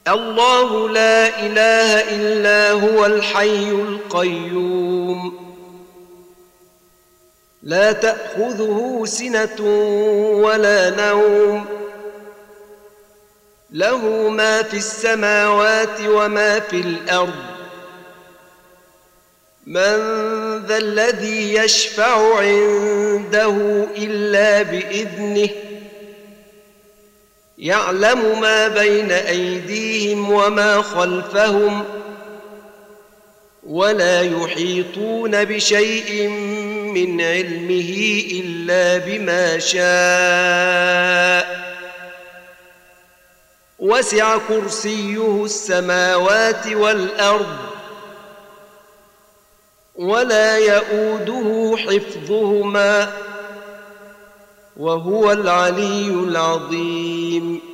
الله لا إله إلا هو الحي القيوم لا تأخذه سنة ولا نوم له ما في السماوات وما في الأرض من ذا الذي يشفع عنده إلا بإذنه يعلم ما بين أيديهم وما خلفهم ولا يحيطون بشيء من علمه إلا بما شاء وسع كرسيه السماوات والأرض ولا يؤوده حفظهما وهو العلي العظيم